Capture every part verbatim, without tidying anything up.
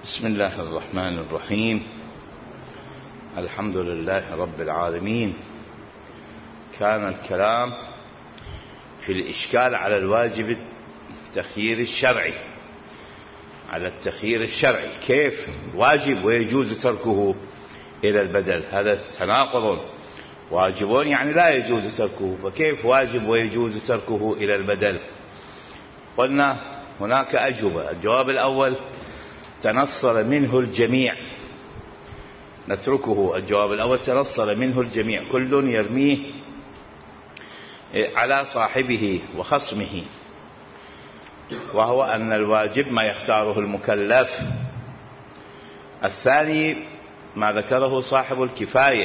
بسم الله الرحمن الرحيم. الحمد لله رب العالمين. كان الكلام في الإشكال على الواجب التخيير الشرعي، على التخيير الشرعي، كيف واجب ويجوز تركه إلى البدل؟ هذا تناقض، واجب يعني لا يجوز تركه، فكيف واجب ويجوز تركه إلى البدل؟ قلنا هناك أجوبة. الجواب الأول تنصل منه الجميع، نتركه. الجواب الأول تنصل منه الجميع، كل يرميه على صاحبه وخصمه، وهو أن الواجب ما يختاره المكلف. الثاني ما ذكره صاحب الكفاية،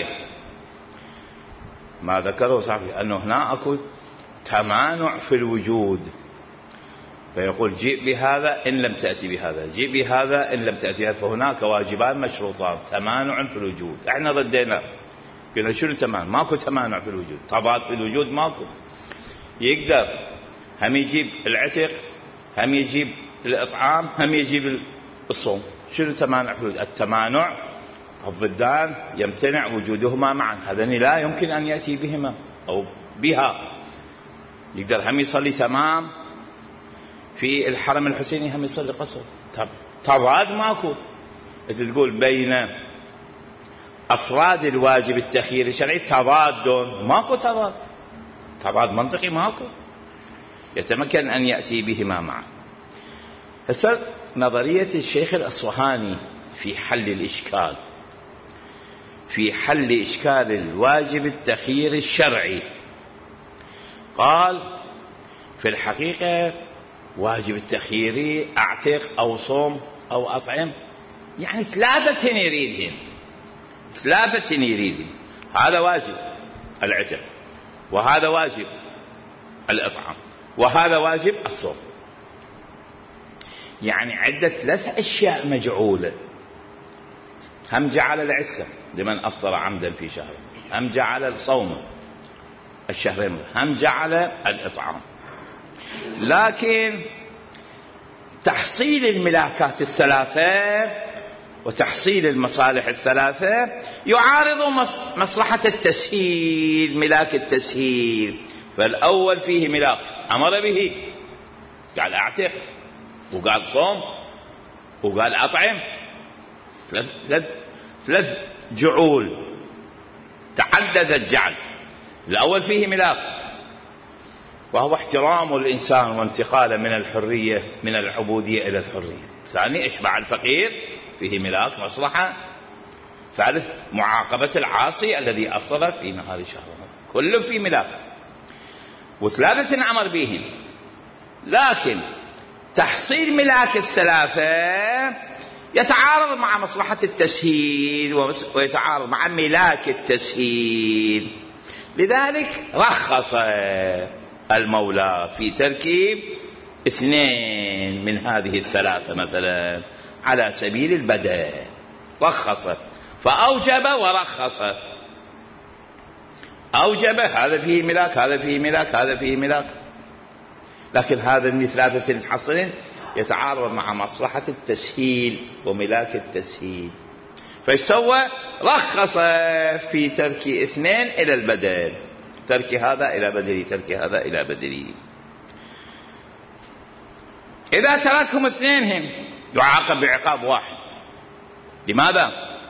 ما ذكره صاحب أنه هناك تمانع في الوجود، فيقول جئ بهذا إن لم تأتي بهذا، جئ بهذا إن لم تأتي بهذا، فهناك واجبان مشروطان، تمانع في الوجود. احنا ردينا قلنا شنو تمانع؟ ماكو تمانع في الوجود، تضاد في الوجود ماكو. يقدر هم يجيب العتق، هم يجيب الإطعام، هم يجيب الصوم. شنو تمانع في الوجود؟ التمانع الضدان يمتنع وجودهما معا، هذان لا يمكن أن يأتي بهما أو بها. يقدر هم يصلي تمام في الحرم الحسيني، هم يصلي قصر. تضاد ماكو. انت تقول بين أفراد الواجب التخيير الشرعي تضاد، ماكو تضاد، تضاد منطقي ماكو، يتمكن أن يأتي بهما معا. هسه نظرية الشيخ الأصفهاني في حل الإشكال، في حل إشكال الواجب التخيير الشرعي، قال في الحقيقة واجب التخيير أعتق أو صوم أو أطعم، يعني ثلاثة يريدهم، ثلاثة يريدهم. هذا واجب العتق، وهذا واجب الإطعام، وهذا واجب الصوم. يعني عدة ثلاث أشياء مجعولة. هم جعل العتق لمن أفطر عمدا في شهر، هم جعل الصوم الشهرين، هم جعل الإطعام. لكن تحصيل الملاكات الثلاثة وتحصيل المصالح الثلاثة يعارض مصلحة التسهيل، ملاك التسهيل. فالأول فيه ملاك أمر به، قال أعتق، وقال صوم، وقال أطعم، ثلاث, ثلاث, ثلاث جعول تعدد الجعل. الأول فيه ملاك، وهو احترام الإنسان وانتقاله من الحرية، من العبودية إلى الحرية. ثاني إشباع الفقير، فيه ملاك مصلحة. ثالث معاقبة العاصي الذي أفطر في نهار شهره، كله في ملاك. وثلاثة أمر بهم. لكن تحصيل ملاك الثلاثة يتعارض مع مصلحة التسهيل ويتعارض مع ملاك التسهيل. لذلك رخص المولى في تركيب اثنين من هذه الثلاثة مثلا على سبيل البدل، رخص فأوجب ورخص. أوجب هذا فيه ملاك، هذا فيه ملاك، هذا فيه ملاك، لكن هذا من ثلاثة المتحصلين يتعارض مع مصلحة التسهيل وملاك التسهيل، فيسوى رخص في ترك اثنين إلى البدل، ترك هذا إلى بدلي، ترك هذا إلى بدلي. إذا تركهم اثنينهم يعاقب بعقاب واحد. لماذا؟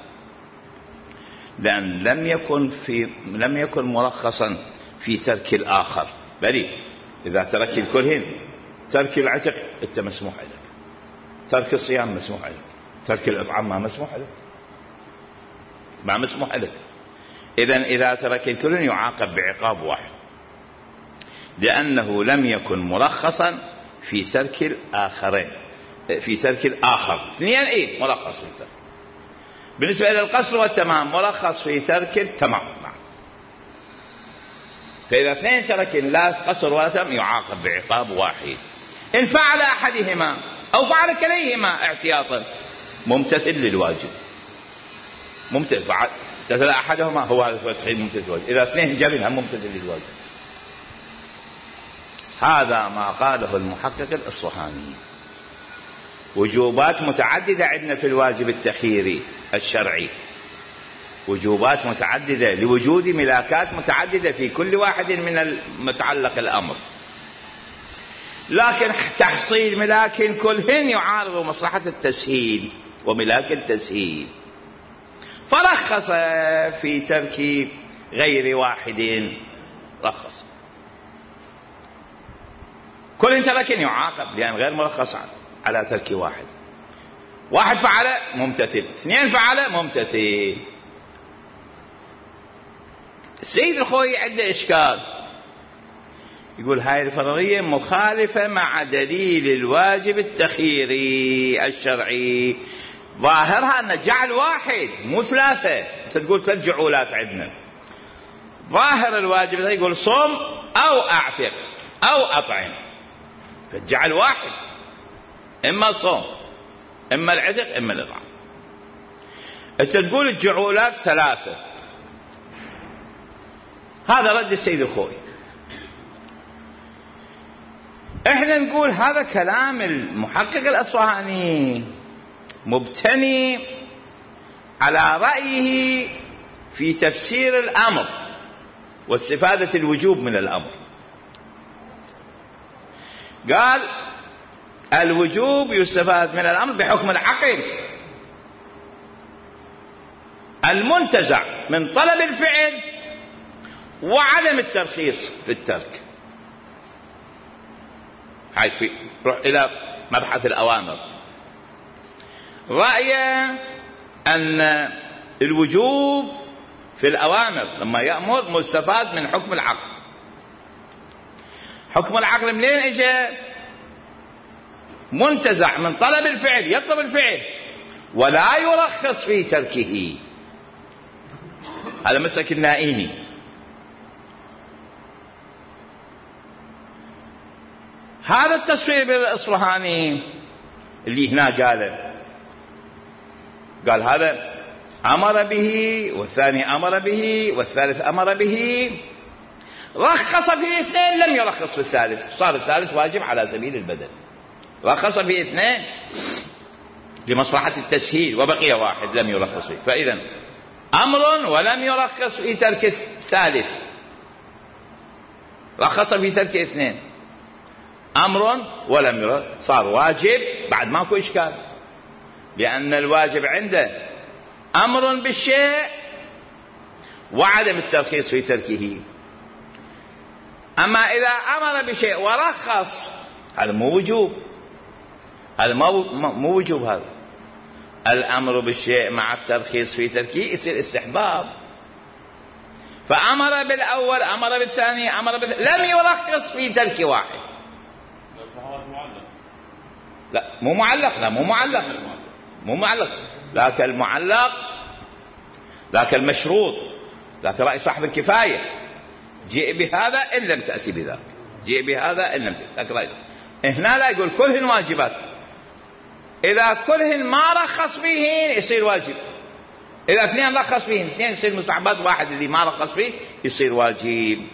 لأن لم يكن في لم يكن مرخصا في ترك الآخر، بل إذا ترك الكلهن، ترك العتق أنت مسموح لك، ترك الصيام مسموح لك، ترك الإطعام ما مسموح لك، ما مسموح لك. إذن إذا ترك الكلهن يعاقب بعقاب واحد، لأنه لم يكن مرخصا في ترك الآخرين، في ترك الآخر. اثنين إيه مرخص في ترك. بالنسبة إلى القصر والتمام مرخص في ترك التمام. فإذا اثنين ترك لا قصر ولا تمام يعاقب بعقاب واحد. إن فعل أحدهما أو فعل كليهما احتياطا ممتثل للواجب، ممتثل امتثل أحدهما هو هذا التحيل ممتثل للواجب. إذا اثنين جبن هم ممتثل للواجب. هذا ما قاله المحقق الأصفهاني. وجوبات متعددة عندنا في الواجب التخييري الشرعي، وجوبات متعددة لوجود ملاكات متعددة في كل واحد من المتعلق الأمر، لكن تحصيل ملاك كلهن يعارض مصلحة التسهيل وملاك التسهيل، فرخص في ترك غير واحد، رخص كل ترك يعاقب لأن غير مرخص على ترك واحد. واحد فعل ممتثل، اثنين فعل ممتثل. السيد الخوي عنده إشكال، يقول هاي الفرضية مخالفة مع دليل الواجب التخييري الشرعي، ظاهرها أن جعل واحد مو ثلاثة، أنت تقول ثلاث جعولات عندنا. ظاهر الواجب يقول صم أو أعتق أو أطعم، فجعل واحد، إما الصوم إما العتق إما الإطعام. أنت تقول الجعولات ثلاثة، هذا رد السيد الخوي. احنا نقول هذا كلام المحقق الأصفهاني مبتني على رأيه في تفسير الأمر واستفادة الوجوب من الأمر. قال الوجوب يستفاد من الأمر بحكم العقل المنتزع من طلب الفعل وعدم الترخيص في الترك. هاي في روح إلى مبحث الأوامر. رأي أن الوجوب في الأوامر لما يأمر مستفاد من حكم العقل. حكم العقل منين اجى؟ منتزع من طلب الفعل، يطلب الفعل ولا يرخص في تركه. هذا مسلك النائيني. هذا التصوير بالإصفهاني اللي هنا قاله، قال هذا أمر به والثاني أمر به والثالث أمر به، رخص في اثنين لم يرخص في الثالث، صار الثالث واجب على سبيل البدل. رخص في اثنين لمصلحة التسهيل وبقي واحد لم يرخص فيه، فإذا أمر ولم يرخص في ترك الثالث، رخص في ترك اثنين، أمر ولم يرخص، صار واجب بعد ماكو إشكال، لأن الواجب عنده أمر بالشيء وعدم الترخيص في تركه. أما إذا أمر بشيء ورخص هذا مو وجوب، هذا مو وجوب، هذا الأمر بالشيء مع الترخيص في تركه يصير استحباب. فأمر بالأول أمر بالثاني أمر بالثاني لم يرخص في ترك واحد. لا مو معلق، لا مو معلق، مو معلق، لكن المعلق لكن المشروط، لكن رأي صاحب الكفاية جيء بهذا إن لم تأتي بذاك، جيء بهذا إن لم تأتي، لكن رأي هنا لا يقول كلهن واجبات، إذا كلهن ما رخص فيهن يصير واجب، إذا اثنين رخص فيهن اثنين يصير مستحبات، واحد اللي ما رخص فيه يصير واجب.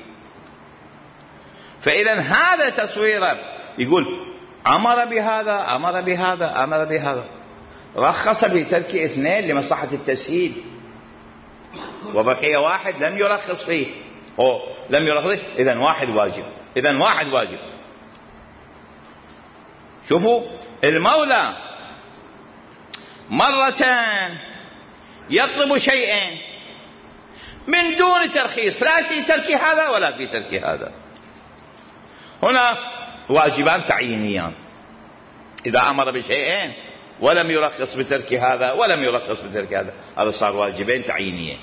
فإذا هذا تصويره يقول أمر بهذا أمر بهذا أمر بهذا، رخص في ترك اثنين لمصلحة التسهيل وبقي واحد لم يرخص فيه، أو لم يرخص فيه، إذن واحد واجب، إذن واحد واجب. شوفوا المولى مرتان يطلب شيئين من دون ترخيص، لا في ترك هذا ولا في ترك هذا. هنا واجبان تعيينيان، إذا أمر بشيئين ولم يرخص بترك هذا ولم يرخص بترك هذا، هذا صار واجبين تعيينيين.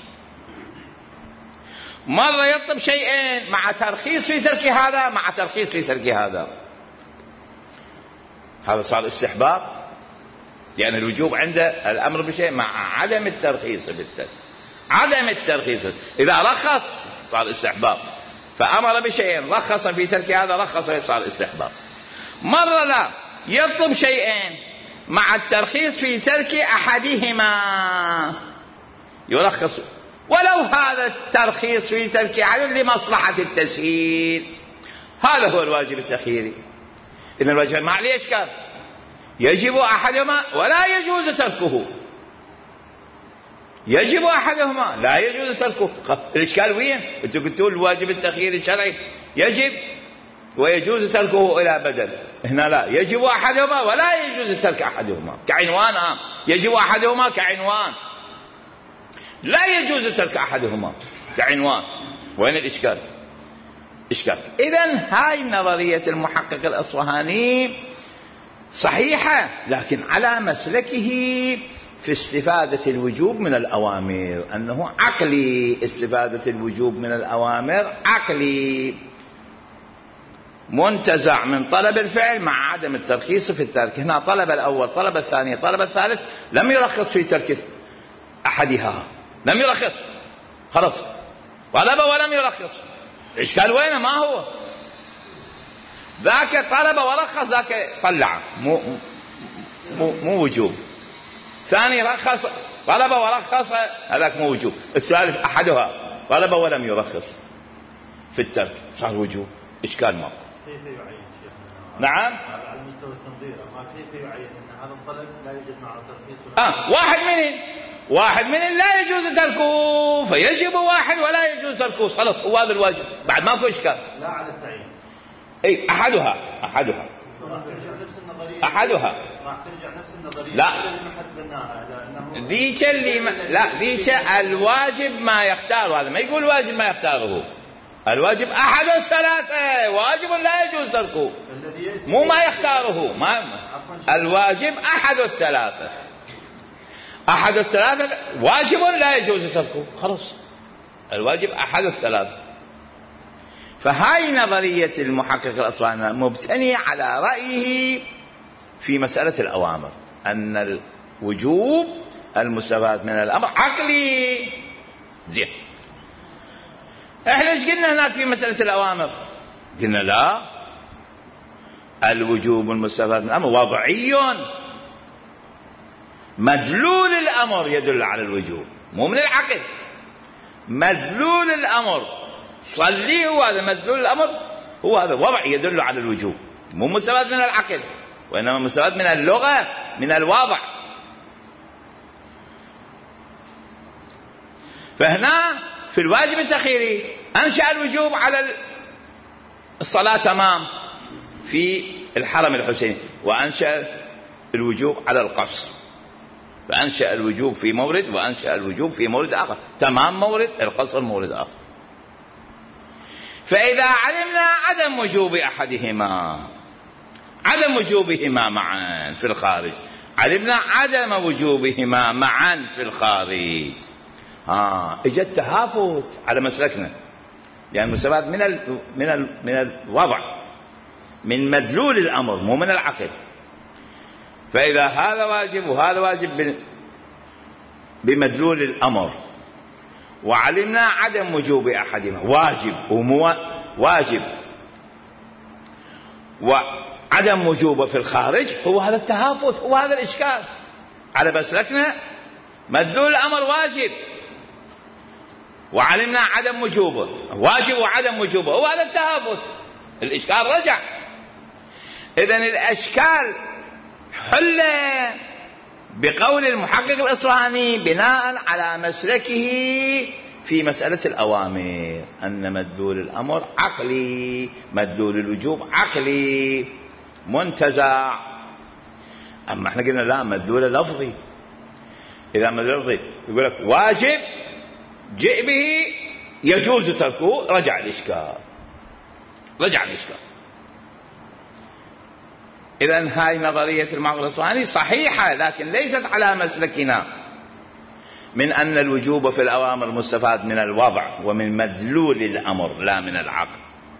مرة يطلب شيئين مع ترخيص في ترك هذا مع ترخيص في ترك هذا، هذا صار استحباب، لأن يعني الوجوب عنده الأمر بشيء مع عدم الترخيص بالترك، عدم الترخيص، إذا رخص صار استحباب، فأمر بشيئين رخص في ترك هذا رخص صار استحباب. مرة لا يطلب شيئين مع الترخيص في ترك أحدهما يرخص، ولو هذا الترخيص في ترك أحد لمصلحة التسهيل، هذا هو الواجب التخييري. إذن الواجب ما عليه إشكال، يجب أحدهما ولا يجوز تركه، يجب أحدهما لا يجوز تركه. الإشكال وين؟ أنتم قلتوا الواجب التخيير الشرعي يجب ويجوز تركه إلى بدل، هنا لا، يجب أحدهما ولا يجوز ترك أحدهما كعنوان عام، يجب أحدهما كعنوان، لا يجوز ترك أحدهما كعنوان. وين الإشكال؟ إشكال. إذن هاي نظرية المحقق الأصفهاني صحيحة، لكن على مسلكه في استفادة الوجوب من الأوامر، أنه عقلي، استفادة الوجوب من الأوامر عقلي، منتزع من طلب الفعل مع عدم الترخيص في الترك. هنا طلب الأول، طلب الثاني، طلب الثالث، لم يرخص في ترك أحدها، لم يرخص، خلاص طلب ولم يرخص. إشكال وين؟ ما هو ذاك طلب ورخص، ذاك طلع، مو مو مو وجوب. ثاني رخص، طلب ورخص، هذاك مو وجوب. الثالث أحدها طلب ولم يرخص في الترك، صار وجوب. إشكال ماكو. كيف يعين شيخنا؟ نعم، على مستوى التنظير، ما كيف يعين ان هذا الطلب لا يوجد معه ترخيص؟ آه واحد منهم واحد منهم لا يجوز تركه، فيجب واحد ولا يجوز تركه، خلاص هو هذا الواجب، بعد ماكو إشكال. لا على التعيين. اي احدها احدها راح ترجع نفس النظريه، احدها راح ترجع نفس النظريه لا اللي ما حسبناها، لانه ذيك اللي ما... لا ذيك الواجب ما يختار، هذا ما يقول واجب ما يختاره، الواجب احد الثلاثه، واجب لا يجوز تركه، مو ما يختاره، ما الواجب احد الثلاثه، احد الثلاثه واجب لا يجوز تركه، خلاص الواجب احد الثلاثه. فهاي نظرية المحقق الأصفهاني مبتنية على رأيه في مسألة الأوامر، أن الوجوب المستفاد من الأمر عقلي. زين، احنا ايش قلنا هناك في مسألة الأوامر؟ قلنا لا، الوجوب المستفاد من الأمر وضعي، مدلول الأمر يدل على الوجوب، مو من العقل. مدلول الأمر صلي هو هذا مدلول الأمر، هو هذا وضع يدل على الوجوب، مو مستفاد من العقل، وإنما مستفاد من اللغة، من الوضع. فهنا في الواجب التخييري أنشأ الوجوب على الصلاة تمام في الحرم الحسيني، وأنشأ الوجوب على القصر، فأنشأ الوجوب في مورد وأنشأ الوجوب في مورد آخر، تمام مورد، القصر مورد آخر. فإذا علمنا عدم وجوب أحدهما، عدم وجوبهما معا في الخارج، علمنا عدم وجوبهما معا في الخارج، ها اجى التهافت على مسلكنا، يعني المستفاد من ال من ال من الوضع، من مدلول الأمر، مو من العقل. فإذا هذا واجب وهذا واجب بمدلول الأمر، وعلمنا عدم وجوب أحدهما، واجب ومو واجب، وعدم وجوبه في الخارج، هو هذا التهافت، هو هذا الإشكال على مسلكنا. مدلول الأمر واجب، وعلمنا عدم وجوبه، واجب وعدم وجوبه، هو هذا التهافت، الإشكال رجع. إذن الأشكال حل بقول المحقق الأصفهاني بناء على مسلكه في مسألة الأوامر، أن مدلول الأمر عقلي، مدلول الوجوب عقلي منتزع. أما احنا قلنا لا، مدلول لفظي. إذا مدلول لفظي يقول لك واجب جئ به يجوز تركه، رجع الإشكال، رجع الإشكال. إذن هاي نظرية المحقق الأصفهاني صحيحة، لكن ليست على مسلكنا من أن الوجوب في الأوامر مستفاد من الوضع ومن مدلول الأمر لا من العقل.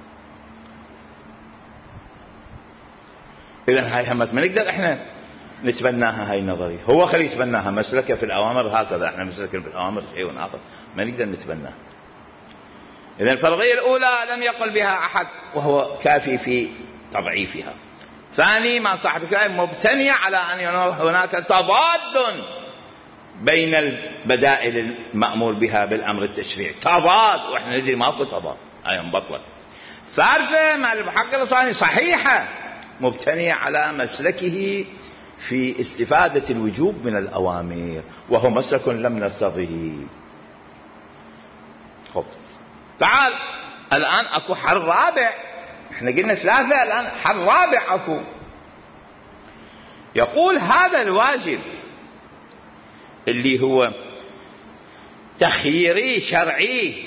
إذن هاي همت ما نقدر إحنا نتبناها، هاي النظرية هو خلي يتبناها، مسلكه في الأوامر هكذا، إحنا مسلكه في الأوامر شيء آخر ما نقدر نتبناها. إذن الفرضية الأولى لم يقل بها أحد وهو كافي في تضعيفها. ثاني، ما صاحب الكلام مبتني على أن هناك تضاد بين البدائل المأمور بها بالأمر التشريعي، تضاد، وإحنا ندري ماكو تضاد، أي مبطلة. ثالثة، مع المحقق الأصفهاني صحيحة، مبتنية على مسلكه في استفادة الوجوب من الأوامر، وهو مسلك لم نرتضه. خب تعال الآن أكو حل رابع، احنا قلنا ثلاثة، الآن حل رابع أكو. يقول هذا الواجب اللي هو تخييري شرعي،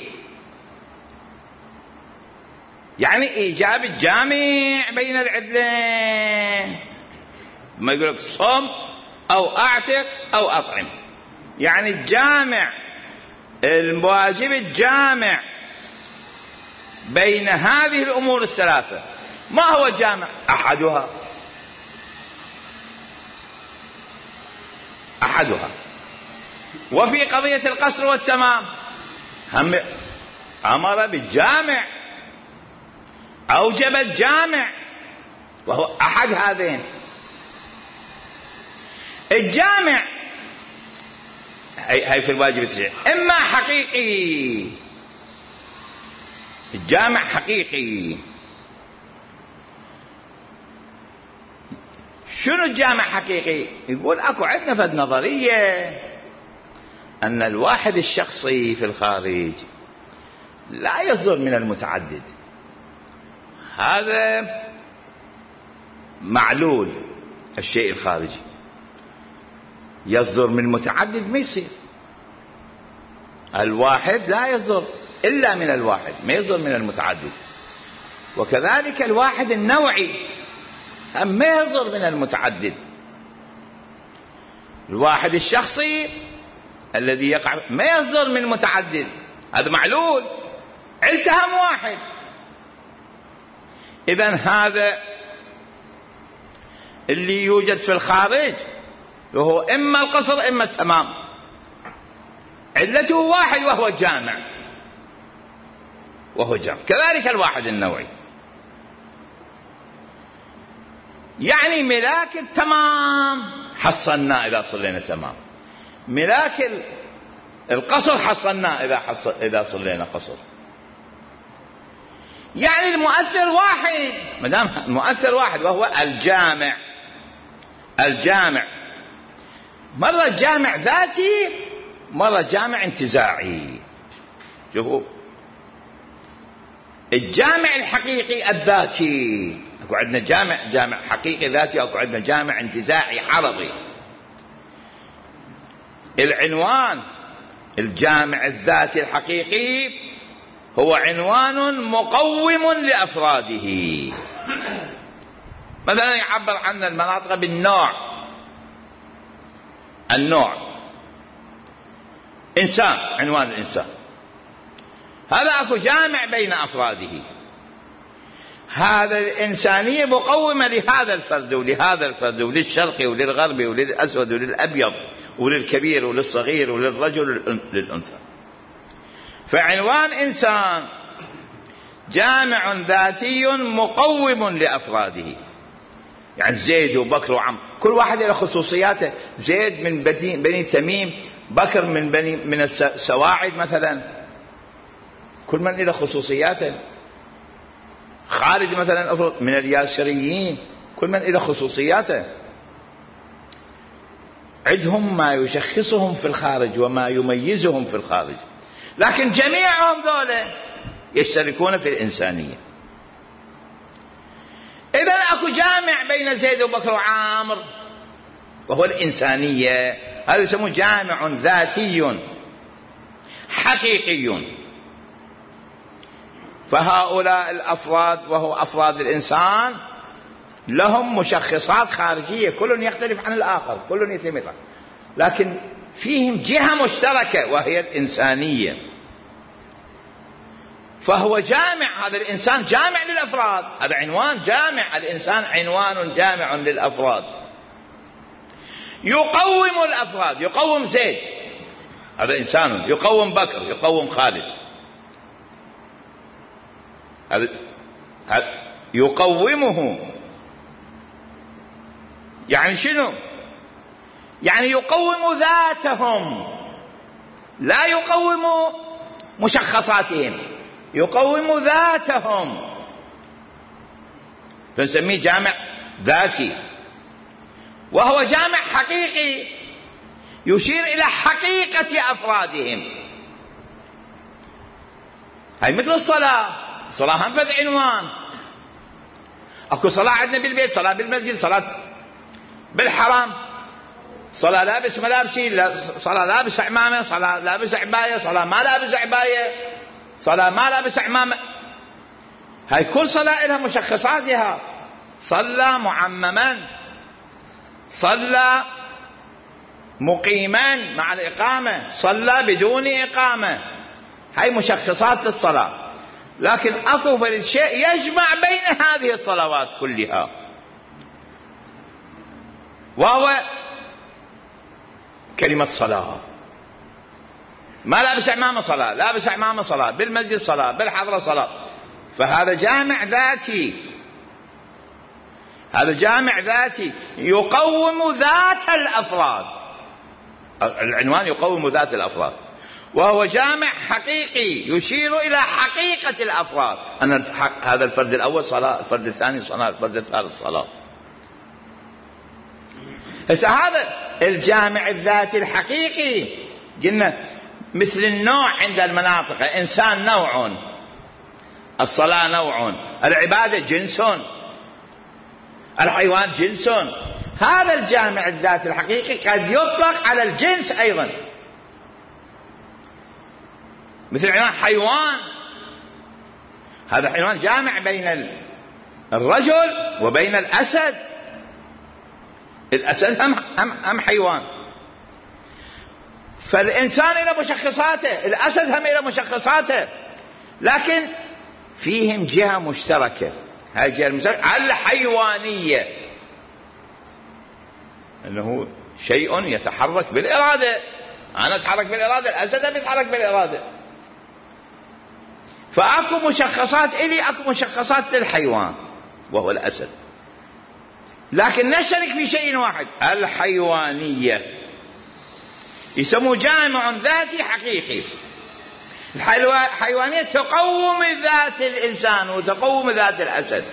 يعني إيجاب الجامع بين العدلين، ما يقول لك صم أو أعتق أو أطعم، يعني الجامع الواجب الجامع بين هذه الأمور الثلاثة. ما هو الجامع؟ أحدها أحدها وفي قضية القصر والتمام هم أمر بالجامع، أوجب الجامع، وهو أحد هذين. الجامع هي في الواجب التشريعي إما حقيقي، الجامع حقيقي. شنو الجامع حقيقي؟ يقول أكو عندنا فد نظرية أن الواحد الشخصي في الخارج لا يصدر من المتعدد، هذا معلول الشيء الخارجي، يصدر من متعدد ما يصير. الواحد لا يصدر إلا من الواحد، ما يصدر من المتعدد. وكذلك الواحد النوعي هم ما يصدر من المتعدد. الواحد الشخصي الذي يقع ما يصدر من متعدد، هذا معلول، التهم واحد. إذن هذا اللي يوجد في الخارج وهو إما القصر إما التمام، علته واحد وهو الجامع، وهو جامع. كذلك الواحد النوعي، يعني ملاك التمام حصلنا إذا صلينا تمام، ملاك القصر حصلنا إذا, حصل إذا صلينا قصر. يعني المؤثر واحد، مدام المؤثر واحد وهو الجامع. الجامع مرة جامع ذاتي، مرة جامع انتزاعي. شوفوا الجامع الحقيقي الذاتي، اكو عندنا جامع جامع حقيقي ذاتي، اكو عندنا جامع انتزاعي حرضي. العنوان الجامع الذاتي الحقيقي هو عنوان مقوم لأفراده. مثلا يعبر عن المناطق بالنوع، النوع إنسان، عنوان الإنسان، هذا أكو جامع بين أفراده. هذا الإنسانية مقومة لهذا الفرد ولهذا الفرد، وللشرقي وللغربي وللأسود وللأبيض وللكبير وللصغير وللرجل وللأنثى. فعنوان إنسان جامع ذاتي مقوم لأفراده، يعني زيد وبكر وعم، كل واحد له خصوصياته. زيد من بني تميم، بكر من بني من السواعد مثلا، كل من له خصوصياته. خالد مثلا أفرض من الياسريين، كل من له خصوصياته. عندهم ما يشخصهم في الخارج وما يميزهم في الخارج، لكن جميعهم ذولا يشتركون في الإنسانية. إذن أكو جامع بين زيد وبكر وعامر وهو الإنسانية، هذا يسموه جامع ذاتي حقيقي. فهؤلاء الأفراد وهو أفراد الإنسان لهم مشخصات خارجية، كل يختلف عن الآخر، كل يتميز، لكن فيهم جهة مشتركة وهي الإنسانية. فهو جامع، هذا الإنسان جامع للأفراد، هذا عنوان جامع، الإنسان عنوان جامع للأفراد، يقوم الأفراد، يقوم زيد هذا إنسان، يقوم بكر، يقوم خالد، هذا يقومه. يعني شنو؟ يعني يقوم ذاتهم، لا يقوم مشخصاتهم، يقوم ذاتهم، فنسميه جامع ذاتي. وهو جامع حقيقي يشير إلى حقيقة أفرادهم. هاي مثل الصلاة، الصلاة هم فد عنوان. أكو صلاة عندنا بالبيت، صلاة بالمسجد، صلاة بالحرم، صلاة لابس ملابسي، صلاة لابس عمامة، صلاة لابس عباية، صلاة ما لابس عباية، صلاة ما لابس عمامة. هاي كل صلاة لها مشخصاتها. صلى معمما، صلى مقيما مع الإقامة، صلى بدون إقامة. هاي مشخصات الصلاة. لكن أكو فرد شيء يجمع بين هذه الصلوات كلها، وهو كلمة صلاة. ما لابس عمامة صلاة، لابس عمامة صلاة، بالمسجد صلاة، بالحضرة صلاة. فهذا جامع ذاتي، هذا جامع ذاتي يقوم ذات الأفراد. العنوان يقوم ذات الأفراد، وهو جامع حقيقي يشير إلى حقيقة الأفراد. أن هذا الفرد الأول صلاة، الفرد الثاني صلاة، الفرد الثالث صلاة. هسه هذا الجامع الذاتي الحقيقي قلنا مثل النوع عند المناطق. إنسان نوع، الصلاة نوع، العبادة جنس، الحيوان جنس. هذا الجامع الذاتي الحقيقي قد يطلق على الجنس أيضا، مثل عنوان حيوان. هذا حيوان جامع بين الرجل وبين الأسد. الأسد هم, هم, هم حيوان. فالإنسان إلى مشخصاته، الأسد هم إلى مشخصاته، لكن فيهم جهة مشتركة. هذه الجهة المشتركة الحيوانية، أنه شيء يتحرك بالإرادة. أنا أتحرك بالإرادة، الأسد يتحرك بالإرادة. فأكو مشخصات إلي، أكو مشخصات للحيوان وهو الأسد، لكن نشترك في شيء واحد، الحيوانية. يسموه جامع ذاتي حقيقي. الحيوانية تقوم ذات الإنسان وتقوم ذات الأسد.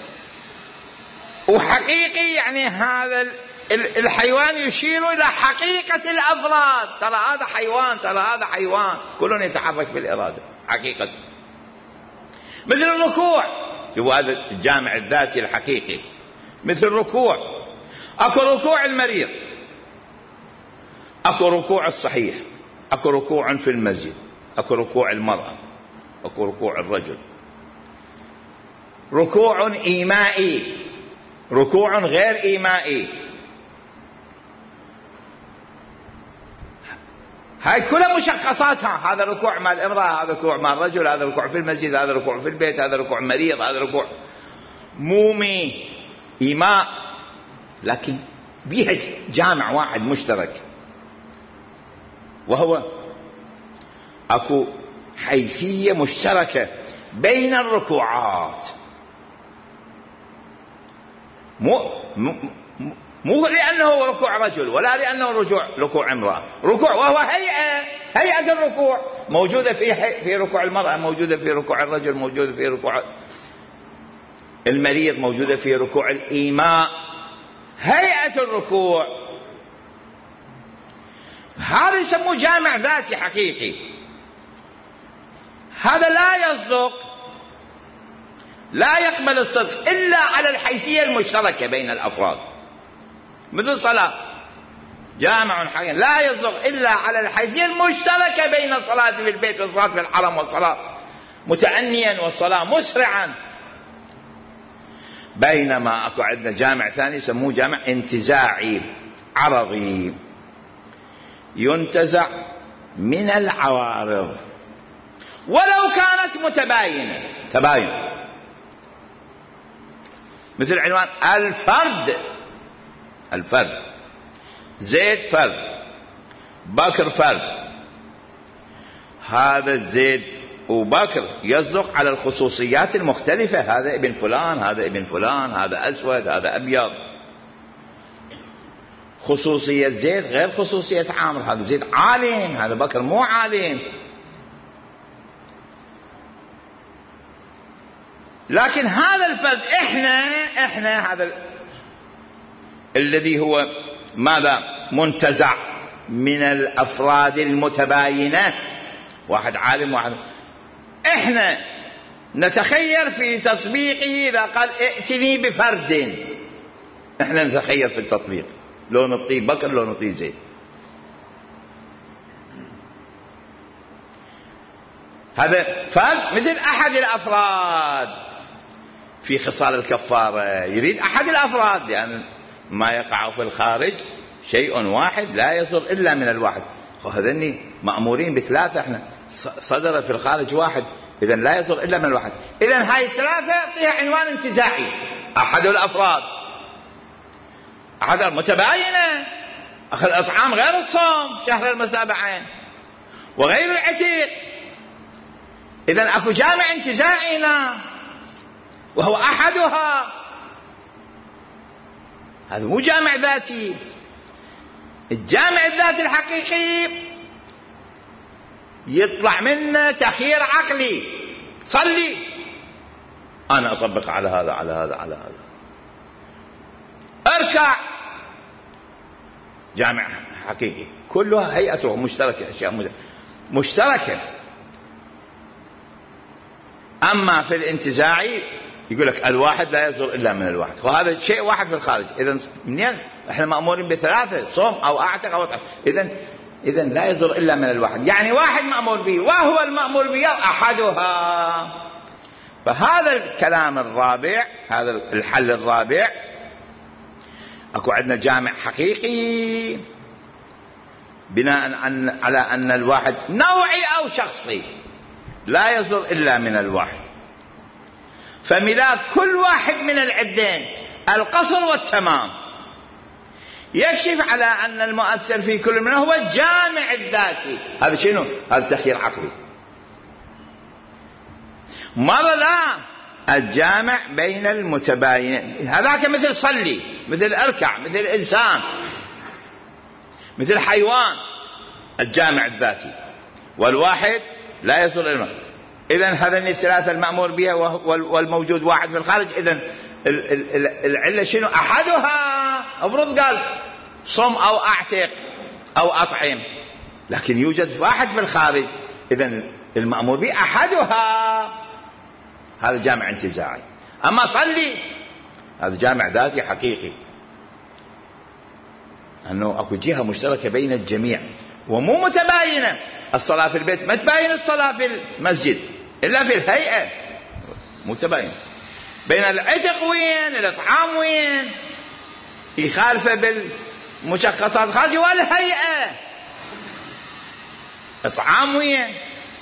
وحقيقي يعني هذا الحيوان يشير إلى حقيقة الأفراد. ترى هذا حيوان، ترى هذا حيوان، كلهم يتحرك بالإرادة حقيقة. مثل الركوع، هو هذا الجامع الذاتي الحقيقي. مثل الركوع، أكو ركوع المريض، أكو ركوع الصحيح، أكو ركوع في المسجد، أكو ركوع المرأة، أكو ركوع الرجل. ركوع إيمائي، ركوع غير إيمائي. هاي كلها مشخصاتها. هذا ركوع مع الامرأة، هذا ركوع مع الرجل، هذا ركوع في المسجد، هذا ركوع في البيت، هذا ركوع مريض، هذا ركوع مومي، إيماء. لكن بيها جامع واحد مشترك، وهو أكو حيثية مشتركة بين الركوعات. مو مو لأنه ركوع رجل ولا لأنه ركوع ركوع امرأة، ركوع وهو هيئة، هيئة الركوع موجودة في في ركوع المرأة، موجودة في ركوع الرجل، موجودة في ركوع المريض، موجودة في ركوع الإيماء. هيئة الركوع هذا يسموه جامع ذاتي حقيقي. هذا لا يصدق، لا يقبل الصدق إلا على الحيثية المشتركة بين الأفراد. مثل الصلاة، جامع حقيقي لا يصدق إلا على الحيثية المشتركة بين الصلاة في البيت والصلاة في الحرم، والصلاة متأنيا والصلاة مسرعا. بينما أكو عندنا جامع ثاني يسموه جامع انتزاعي عرضي، ينتزع من العوارض ولو كانت متباينة. تباين، مثل عنوان الفرد. الفرد، زيد فرد، بكر فرد. هذا زيد وبكر يصدق على الخصوصيات المختلفة. هذا ابن فلان، هذا ابن فلان، هذا أسود، هذا أبيض. خصوصية زيد غير خصوصية عامر. هذا زيد عالم، هذا بكر مو عالم. لكن هذا الفرد احنا احنا هذا الذي هو ماذا؟ منتزع من الأفراد المتباينة، واحد عالم واحد. إحنا نتخير في تطبيقه إذا قال ائتني بفرد، إحنا نتخير في التطبيق لو نعطيه بكر لو نعطيه زيد. هذا فرد مثل أحد الأفراد في خصال الكفارة، يريد أحد الأفراد، لأن يعني ما يقع في الخارج شيء واحد لا يصدر إلا من الواحد. وهذني مأمورين بثلاثة، احنا صدر في الخارج واحد، إذا لا يصدر إلا من الواحد. إذا هاي الثلاثة فيها عنوان انتزاعي، أحد الأفراد، أحد المتباينة، أخذ الأطعام غير الصوم شهر المسابعين وغير العتيق. إذا أكو جامع انتزاعي هنا وهو أحدها، هذا مو جامع ذاتي. الجامع الذاتي الحقيقي يطلع منه تخيير عقلي، صلي أنا أطبق على هذا على هذا على هذا، اركع، جامع حقيقي كلها هيئته مشتركة، أشياء مشتركة. أما في الانتزاعي يقول لك الواحد لا يصدر إلا من الواحد، وهذا شيء واحد في الخارج. إذن منين إحنا مأمورين بثلاثة، صوم أو أعتق أو أطعم، إذن إذن لا يصدر إلا من الواحد، يعني واحد مأمور به وهو المأمور به أحدها. فهذا الكلام الرابع، هذا الحل الرابع، أكو عندنا جامع حقيقي بناء على أن الواحد نوعي أو شخصي لا يصدر إلا من الواحد، فملاك كل واحد من العدين القصر والتمام يكشف على أن المؤثر في كل منه هو الجامع الذاتي. هذا شنو؟ هذا تخيير عقلي. مرة لا، الجامع بين المتباينين، هذاك مثل صلي، مثل اركع، مثل إنسان، مثل حيوان، الجامع الذاتي، والواحد لا يصل إلى الماء. إذن هذين الثلاثة المأمور بها والموجود واحد في الخارج. إذن العلة شنو؟ أحدها. أفرض قال صم أو أعتق أو أطعم، لكن يوجد واحد في الخارج، إذن المأمور به أحدها، هذا جامع انتزاعي. أما صلي هذا جامع ذاتي حقيقي، أنه أكو جهة مشتركة بين الجميع ومو متباينة. الصلاة في البيت ما تباين الصلاة في المسجد إلا في الهيئة، متباين. بين العتق وين، الإطعام وين، يخالف بالمشخصات الخارجية والهيئة، إطعام وين.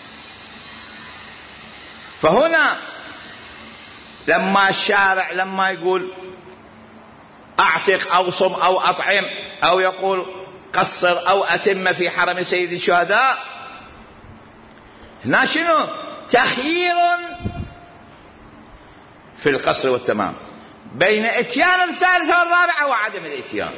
فهنا لما الشارع لما يقول أعتق أو صم أو أطعم، أو يقول قصر أو أتم في حرم سيد الشهداء، هنا شنو؟ تخيير في القصر والتمام بين إتيان الثالثة والرابعة وعدم الإتيان.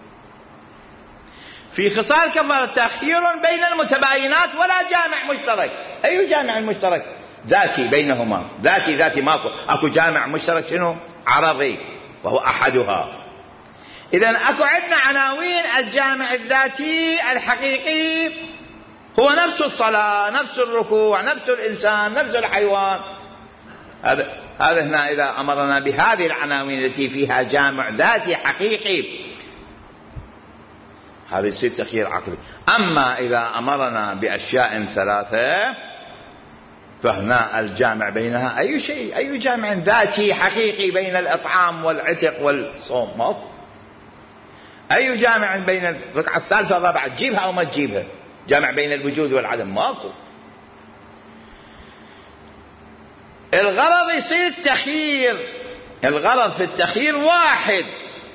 في خصال كفارة تخيير بين المتباينات ولا جامع مشترك. أي جامع مشترك؟ ذاتي بينهما، ذاتي ذاتي ماكو. أكو جامع مشترك شنو؟ عرضي، وهو أحدها. إذن أكو عندنا عناوين الجامع الذاتي الحقيقي هو نفس الصلاة، نفس الركوع، نفس الإنسان، نفس الحيوان. هذا هذا هنا إذا أمرنا بهذه العناوين التي فيها جامع ذاتي حقيقي، هذا يصير تخيير عقلي. أما إذا أمرنا بأشياء ثلاثة فهنا الجامع بينها أي شيء، أي جامع ذاتي حقيقي بين الإطعام والعتق والصوم ماكو. أي جامع بين الركعة الثالثة والرابعة تجيبها أو ما تجيبها، جامع بين الوجود والعدم ماكو. الغرض يصير تخيير، الغرض في التخيير واحد،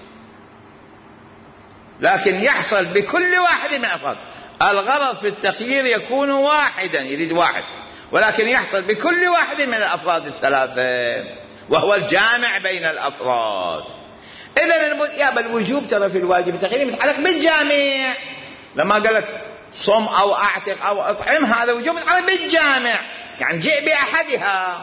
لكن يحصل بكل واحد من الأفراد. الغرض في التخيير يكون واحدا، يريد واحد، ولكن يحصل بكل واحد من الأفراد الثلاثة، وهو الجامع بين الأفراد. إذن يا الوجوب ترى في الواجب التخيير متعلق بالجامع. لما قال لك صم أو أعتق أو أطعم، هذا وجوب متعلق بالجامع، يعني جئ بأحدها.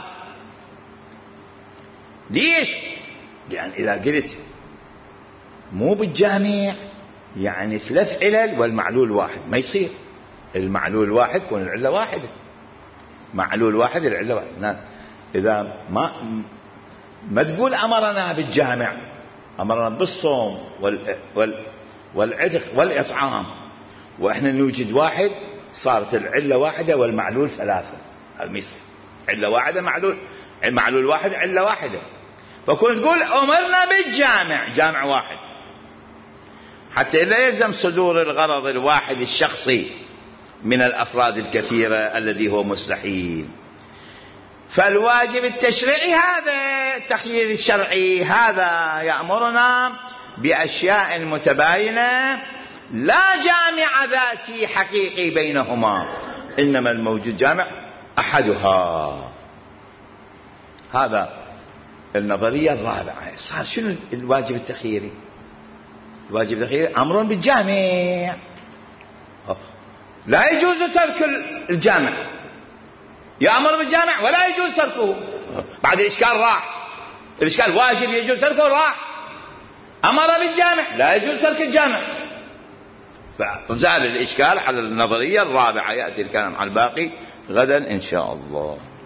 ليش؟ لأن إذا قلت مو بالجامع يعني ثلاث علل والمعلول واحد، ما يصير. المعلول واحد تكون العلة واحدة، معلول واحد العلة واحدة. إذا ما ما تقول أمرنا بالجامع، أمرنا بالصوم وال وال والعتق والإطعام، وإحنا نوجد واحد، صارت العلة واحدة والمعلول ثلاثة. هذا ما يصير. علة واحدة معلول، معلول واحد علة واحدة. فكون تقول أمرنا بالجامع، جامع واحد، حتى لا يلزم صدور الغرض الواحد الشخصي من الأفراد الكثيرة الذي هو مستحيل. فالواجب التشريعي هذا، التخيير الشرعي هذا يأمرنا بأشياء متباينة لا جامع ذاتي حقيقي بينهما، إنما الموجود جامع أحدها. هذا النظرية الرابعة. صار شنو الواجب التخييري؟ الواجب التخييري أمر بالجامع، لا يجوز ترك الجامع، يأمر بالجامع ولا يجوز تركه. بعد الإشكال راح، الإشكال واجب يجوز تركه راح، أمر بالجامع لا يجوز ترك الجامع، فزال الإشكال على النظرية الرابعة. يأتي الكلام على الباقي غدا إن شاء الله.